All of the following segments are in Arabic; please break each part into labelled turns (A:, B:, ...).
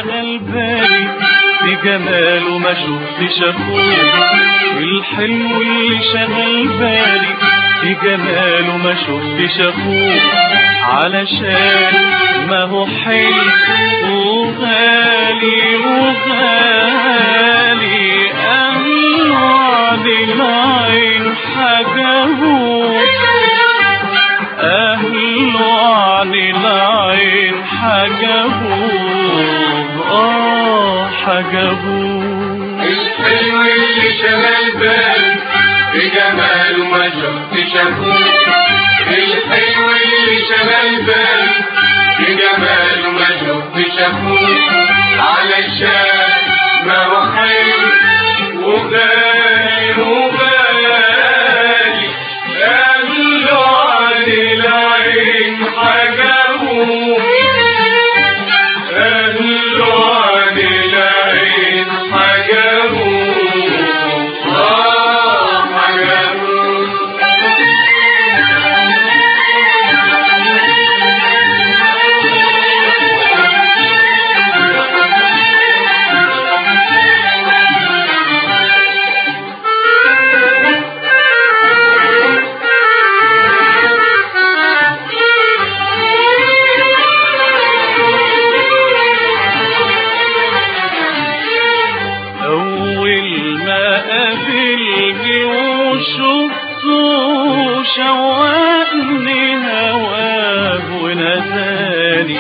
A: شغل بالي بجماله ما شفتش اخوه، الحلو اللي شغل بالي بجماله ما شفتش اخوه، علشان ما هو حلو وغالي وغالي أهله عن العين حجبوه، أهله عن العين حجبوه حجبوه.
B: الحلو اللي شغل بالي بجماله ما شفتش اخوه، الحلو اللي شغل بالي بجماله ما شفتش اخوه، علشان ما هو حلو وغالي وغالي أهله عن العين حجبوه، أهله عن العين حجبوه حجبوه.
A: شوقني هواه وناداني،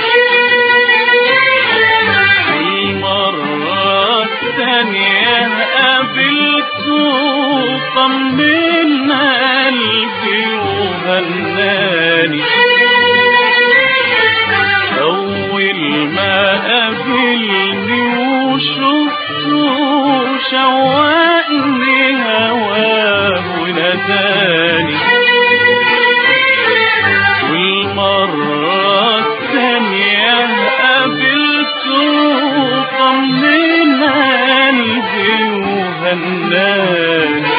A: المرة الثانية قابلته طمن قلبي وهناني، أول ما قابلني وشفته شوقني هواه وناداني، والمرة الثانية قابلته طمن قلبي وهناني،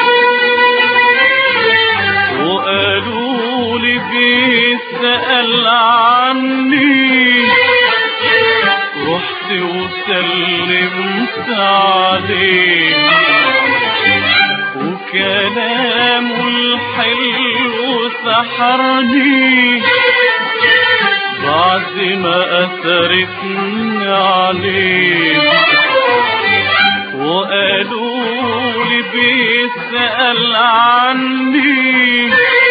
A: وقالوا لي بيسأل عني، رحت وسلمت عليه، وكلامه الحلو سحرني بعد ما أثرتني عليه، وقالوا لي بيسأل عني،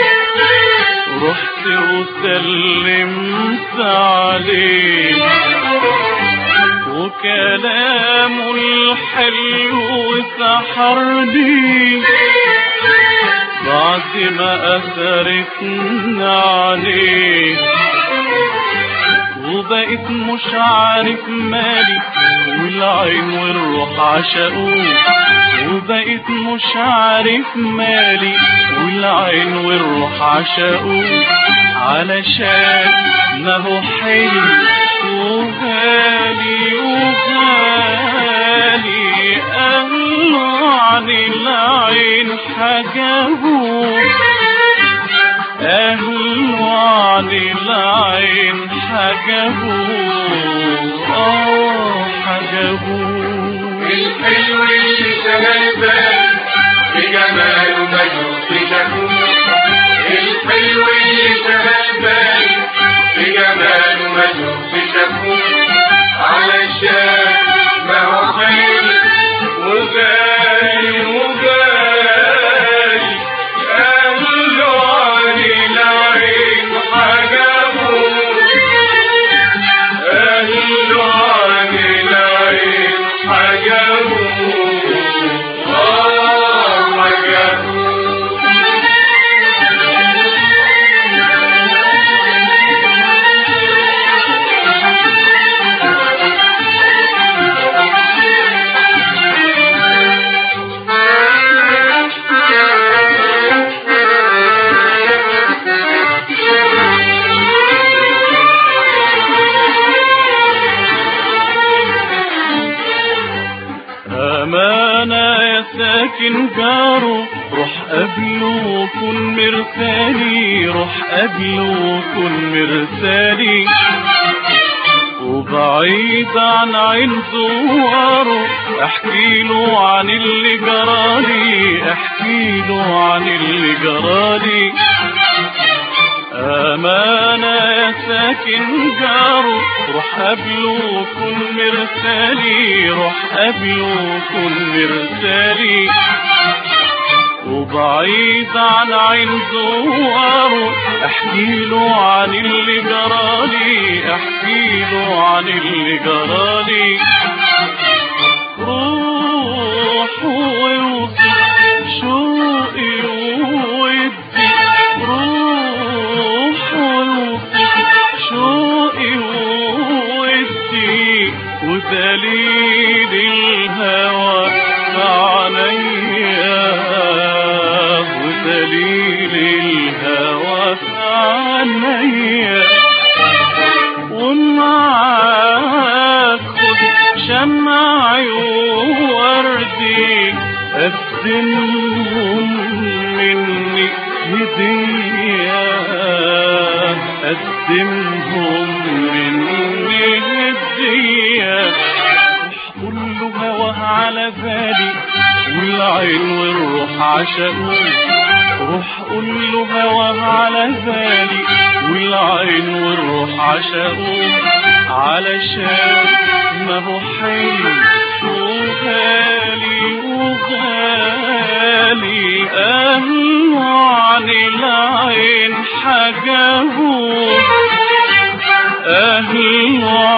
A: رحت وسلمت عليه، وكلامه الحلو سحرني بعد ما أثرتني عليه، وبقيت مش عارف مالي والعين والروح عشقوه، وبقيت مش عارف مالي والعين والروح عشقوه، علشان ما هو حلو وغالي وغالي أهله عن العين حجبوه، أهله عن العين حجبوه حجبوه.
B: الحلو اللي شغل بالي بجماله ما شفتش اخوه، الحلو اللي شغل بالي بجماله ما شفتش اخوه، علشان ما هو حلو وغالي وغالي أهله عن العين حجبوه، أهله عن العين حجبوه حجبوه.
A: ساكن جاره روح قبله وكن مرسالي، روح قبله وكن مرسالي، وبعيد عن عين زواره احكيله عن اللي جرالي، احكيله عن اللي جرالي. امانة يا ساكن جاره، روح قابله كن مرسالي، روح قابله كن مرسالي. وبعيد عن عين زواره احكيله عن اللي جرالي، احكيله عن اللي جرالي. روح ووصف شوقي وودي، روح ووصف شوقي وودي، ودليل الهوى عليا، ودليل الهوى عليا. ومعاك خد شمعي ووردي، قدمهم مني هدية، قدمهم مني هدية. قول له هواه على بالي والعين والروح عشقوه، روح قول له هواه على بالي والعين والروح عشقوه. علشان ما هو حلو وغالي وغالي، قالوا عن العين حجبوه، قالوا